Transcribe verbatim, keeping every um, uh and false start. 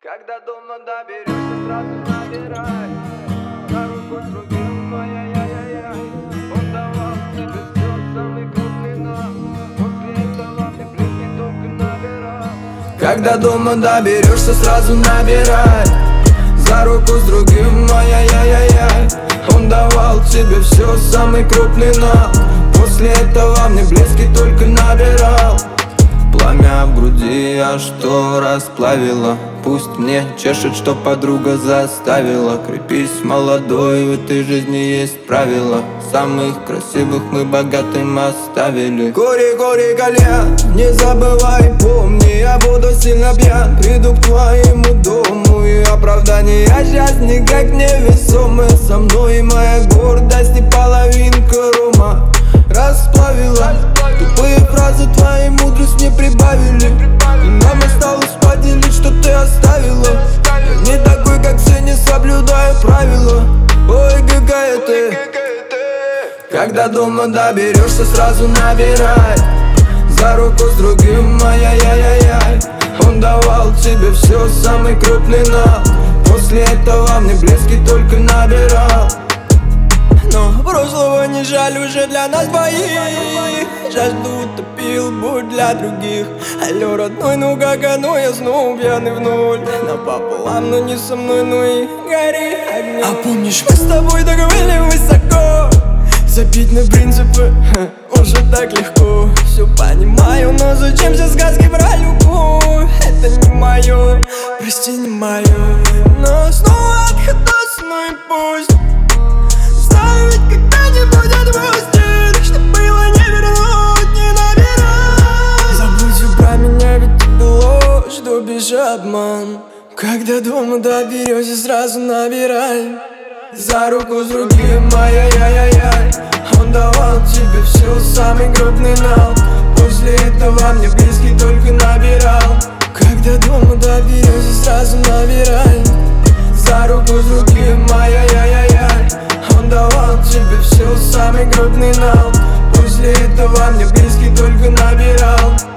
Когда дома доберешься, сразу набирай. За руку с другим, ай-яй-яй-яй. Он давал тебе все, самый крупный, но после этого мне близкий только набирал. Когда дома доберешься, сразу набирай. За руку с другим, ай-яй-яй-яй. Он давал тебе все, самый крупный, но после этого мне близкий только набирал. Пламя в груди аж что расплавило. Пусть мне чешет, что подруга заставила. Крепись, молодой, в этой жизни есть правила. Самых красивых мы богатым оставили. Кури, кури, кальян, не забывай, помни, я буду сильно пьян. Приду к твоему дому, и оправдание сейчас никак не весомы. Со мной моя гордость и половинка рома расплавила. Тупые фразы твоей мудрость не прибавили. И нам осталось поделить, что ты оставила. Я не такой, как все, не соблюдаю правила. Ой, какая ты. Когда дома доберешься, сразу набирай. За руку с другим, ай-яй-яй-яй. Он давал тебе все, самый крупный, но после этого мне близкий только набирал. Но прошлого не жаль уже для нас двоих. Жажду утопил, будь для других. Алло, родной, ну как оно, я снова пьяный в ноль. Напополам, но не со мной, ну и гори огнем. А помнишь, мы с тобой так были высоко. Забить на принципы, ха, уже так легко. Все понимаю, но зачем все сказки про любовь? Это не мое, прости, не мое. Но снова отходосный пусть. Знаю, ведь когда-нибудь отпустит. Что было не вернуть, не набирай. Забудь все про меня, ведь это ложь, что бишь обман. Когда дома доберешься, сразу набирай. За руку с другим, ай-яй-яй-яй. Он давал тебе все, самый крупный нал. После этого мне близкий только набирал. Когда дома доберешься, сразу набирай. За руку с другим, ай-яй-яй-яй. Он давал тебе все, самый крупный нал. После этого мне близкий только набирал.